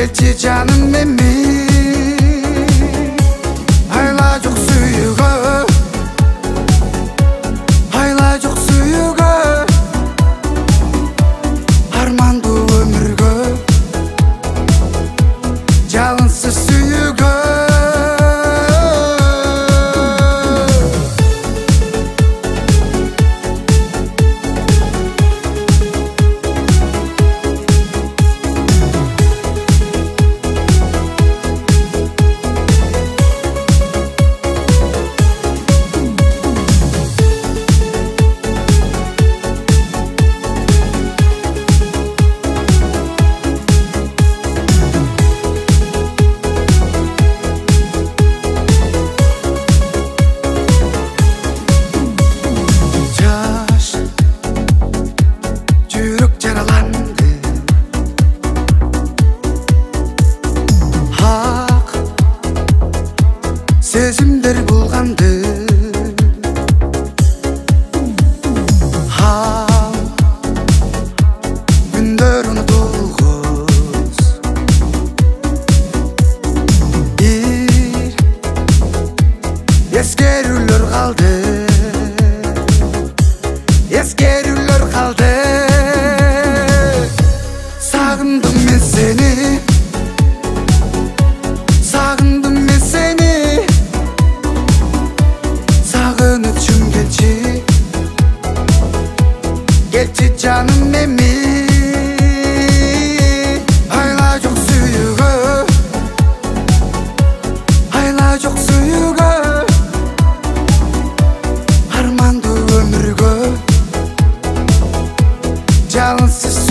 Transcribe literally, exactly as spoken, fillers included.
Келчи жаным меми айла жок сүйүүгө айла жок сүйүүгө армандуу өмүргө жалынсыз сүйүүгө сезимдер булганды ал күндөр унутулгус бир эскерүүлөр калды эскерүүлөр калды сагындым мен сени сагындым мен сени сагынычым келчи келчи жаным меми айла жок сүйүүгө айла жок сүйүүгө армандуу өмүргө жалынсыз